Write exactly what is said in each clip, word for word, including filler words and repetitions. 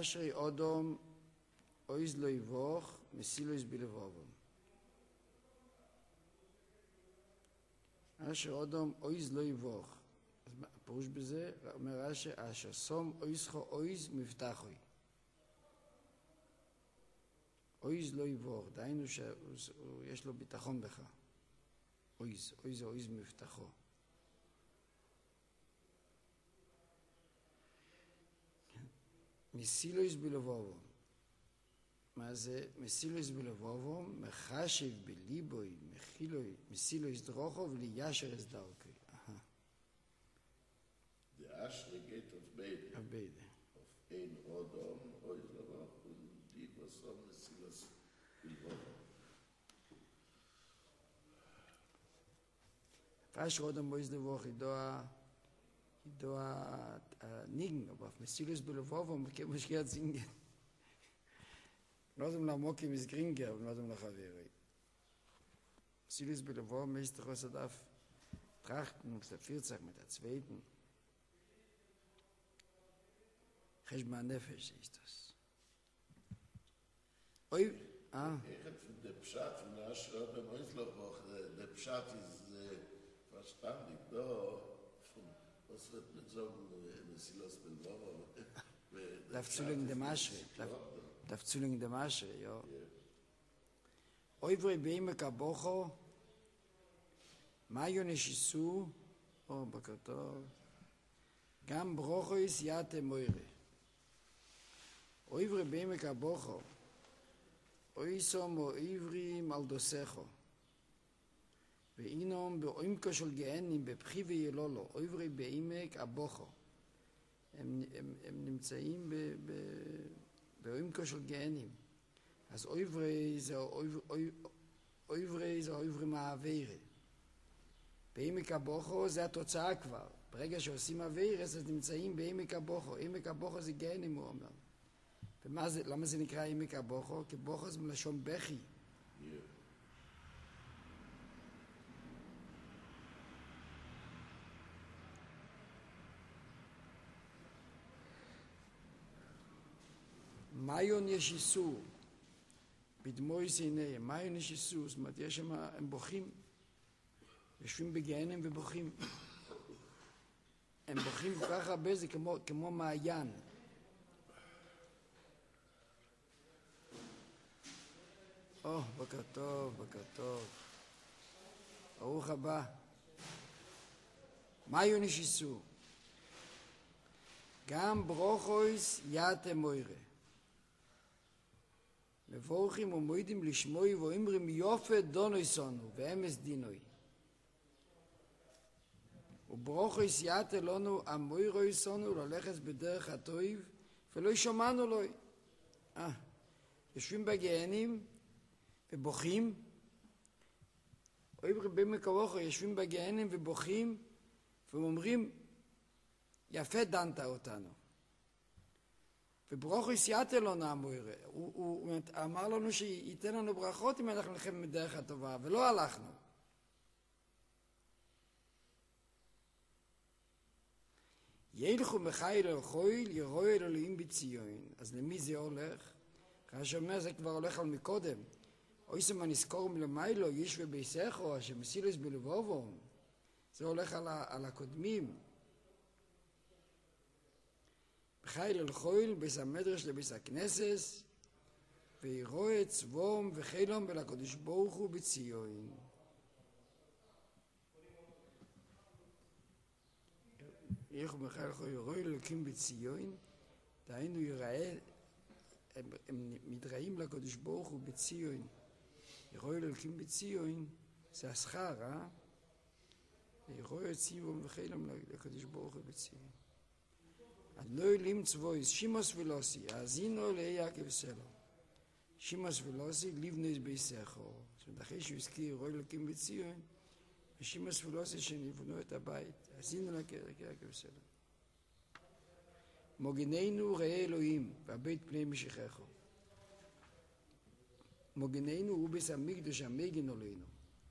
אשרי אודום אויז לא יבוך מסילויס בלבובום. אשר אודום אויז לא יבוך. אז הפירוש בזה אומר רש"י, אשר שום אויזכו אויז מבטחוי. אויז לא יבוך, דהיינו שיש לו ביטחון בך. אויז, אויז אויז מבטחו. מסילויס בלבובום. מה זה? מסילויס בלבובום, מחשב בליבוי, מחילוי, מסילויס דרוכו וליישר אס דרכי. Der Aschre geht auf beide. auf beide. Auf ein Odom, Oizlavach und die, was so Messias Bilbovum. Fast Odom Oiz Levach, ich da nigen, aber auf Messias Bilbovum, ich kann mich gerne singen. Nodem nach Mokim ist Gringer, aber nodem nach Averi. Messias Bilbovum ist doch, was er darf trachten, mit der vierzig, mit der zweiten. חשבון נפש ist das. Oi, ah. Ich hätte von der Pshat, von der Aschre Odom Oizlavach, der Pshat ist verstandig, da, von, was wird man sagen, Messias Bilbovum. Darf zulegen dem Aschre, darf zulegen dem Aschre, ja. Oi, wo ich bei ihm kabocho, mayo neshisu, oh, bakatov, גם ברוכויס יתה מוירה. אויברי בעמק הבוכו, אויסום או עברי מלדוסכו. ואינום בעומקו של גאנים, בפחי וילולו, אויברי בעמק הבוכו. הם, הם, הם נמצאים ב, ב, בעומקו של גאנים. אז אויברי זה אויברי זה אויברי מהעבירה. בעמק הבוכו זה התוצאה כבר. ברגע שעושים אווירס, אז נמצאים בעמק הבוכו. עמק הבוכו זה גאנים, הוא אומר. ומה זה, למה זה נקרא עמק הבוכו? כי בוכו זה מלשון בכי. מיון ישיסו, בדמוי סיני, מיון ישיסו, זאת אומרת, יש שם, הם בוכים, יושבים בגאנים ובוכים. הם בוכים כל כך הרבה, זה כמו, כמו מעיין. או, בוקר טוב, בוקר טוב. ברוך הבא. מיו נשיסו? גם ברוכויס יתה מוירה. מבורכים ומועידים לשמוי ואומרים יופי דונוי סונו ואמס דינוי. וברוכויס יתה לנו המוירוי סונו ללכת בדרך הטויב ולא ישומענו לו. אה, יושבים בגאנים ובוכים. אוהב רבים מקרוחו, יושבים בגאנים ובוכים ואומרים יפה דנת אותנו. וברוכויס יתה לנו המוירה. הוא, הוא אמר לנו שייתן לנו ברכות אם אנחנו נלחם בדרך הטובה, ולא הלכנו. ילכו מחיל אל חויל, יראו אל אלוהים בציון. אז למי זה הולך? כאשר אומר, זה כבר הולך על מקודם. אויסם הנזכור מלמיילו, יש וביסכו, שמסילוס בלבובו. זה הולך על, ה, על הקודמים. מחיל אל חויל, ביס המדרש לביס הכנסס, ויראו את צבום וחילום ולקדוש ברוך הוא בציון. איך ומחיל אל חויל, יראו אלוקים בציון, דהיינו יראה, הם, הם מתראים לקדוש ברוך הוא בציון. יראו אלוקים בציון, זה השכר, אה? יראו את צבום וחילום לקדוש ברוך הוא בציון. אדנוי לים צבויס, שימוס ולוסי, האזינו לאי יעקב סלו. שימוס ולוסי, ליבנויס ביסכו. זאת אומרת, אחרי שהוא הזכיר, רואי אלוקים בציון, ושימוס ולוסי שנבנו את הבית, האזינו ליעקב סלו. מוגננו ראה אלוהים, והבית פני משיחךו. מוגננו הוא ביס המקדוש המגן עלינו.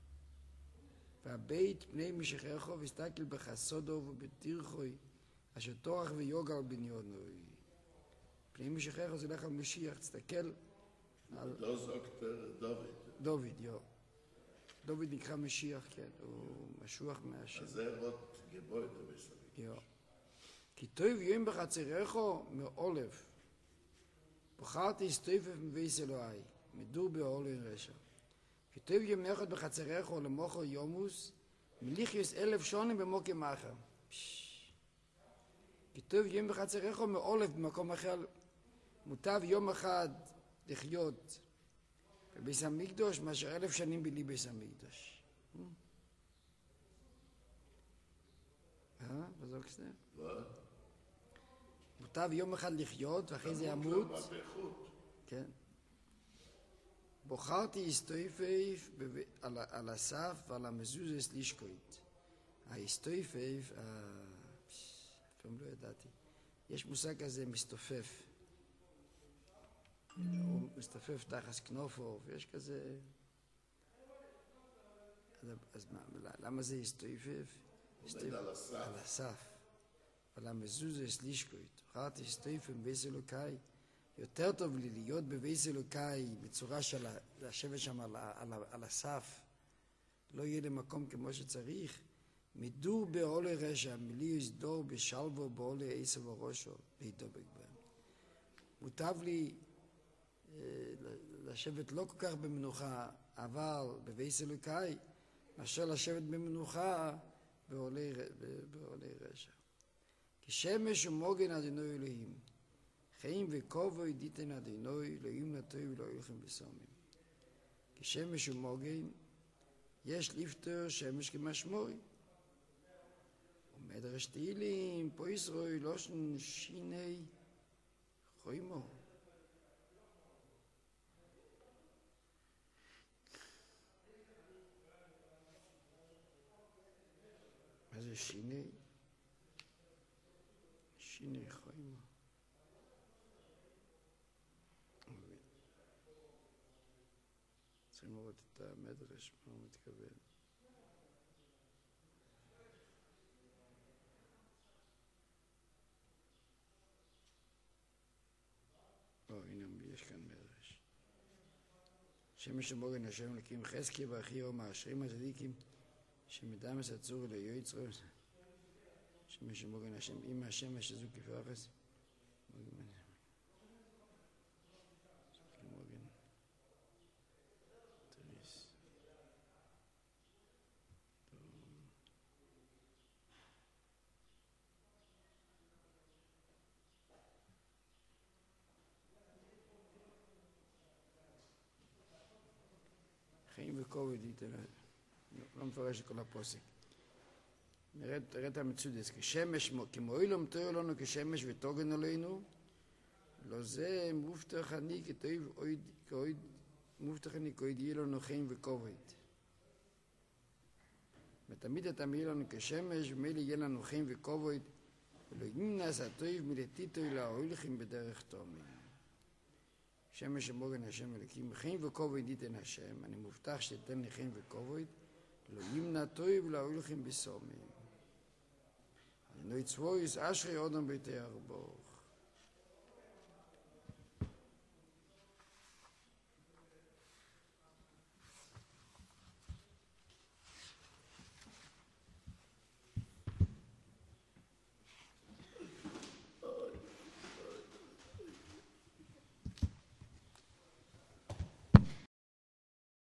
והבית פני משיחךו, והסתכל בחסודו ובתירחוי, אשר תורך ויוגל בניונוי. פני לפני משיחך זה הולך על משיח, תסתכל על... לא זוקטר דוד. דוד, יו. דוד נקרא משיח, כן, הוא משוח מהשם. אז זה עוד גבוה את המסביב. יו. כי טוב יום בחצרךו מעולף. בחרתי הסתופף מבייס אלוהי, מדור באולין רשע. כי טוב יום אחד בחצרךו למוחו יומוס, מליחיוס אלף שונים במוקם מאחר. כי טוב יום בחצרךו מעולף במקום אחר, מוטב יום אחד לחיות בביס המקדוש, מאשר אלף שנים בלי ביס המקדוש. אה? מה זה אוקסטר? מה? מוטב יום אחד לחיות, ואחרי זה ימות. כן. בוחרתי הסתופף על, על הסף ועל המזוזס לישקוית. ההסתופף, אפילו לא ידעתי. יש מושג כזה מסתופף. הוא מסתופף תחת כנופו, ויש כזה... אז מה, למה זה הסתופף? עומד על הסף. על הסף. על המזוזס לישקוית. בחרתי הסתופף בבייס אלוקאי. יותר טוב לי להיות בבייס אלוקאי בצורה של לשבת שם על, על, על הסף. לא יהיה למקום כמו שצריך. מדור בעולי רשע, מליוס דור בשלבו בעולי עשב וראשו, להידבק בהם. מוטב לי לשבת לא כל כך במנוחה, אבל בבייס אלוקאי, מאשר לשבת במנוחה בעולי, בעולי רשע. כשמש ומוגן אדינוי אלוהים, חיים וכובוי דיתן אדינוי, אלוהים נטוי ולא ילכם בסומים. כשמש ומוגן, יש לפטר שמש כמשמורי. ומדרש תהילים, פה ישראל לושן שיני חוימו. מה זה שיני? שיני חוימו. צריכים לראות את המדרש, מה הוא מתכוון. או, הנה, יש כאן מדרש. שמש ומוגן השם לקים חזקי ואחי או מאשרים הצדיקים שמדמס הצור אלוהי יצרו. שמש ומוגן השם אמא השמש שזו כפרחס. מוגן. מוגן. תריס. חיים וכובד איתן, לא מפרש את כל הפוסק. נראה את המצודס, כשמש, כמו אילום תואר לנו כשמש ותוגן עלינו, לא זה מובטח אני כתוב אויד, מובטח אני כאויד יהיה לנו חיים וכובד. ותמיד אתה מהיה לנו כשמש, ומילא יהיה לנו חיים וכובד, ולא ימנס הטוב מלטיטוי להוילכים בדרך תומי. שמש ומוגן השם אלוקים, חיים וכובד ייתן השם, אני מובטח שתתן לי חיים וכובד, לא ימנע טוב להוילכים בסומים. אני צבויס אשרי אודם ביתי ארבו.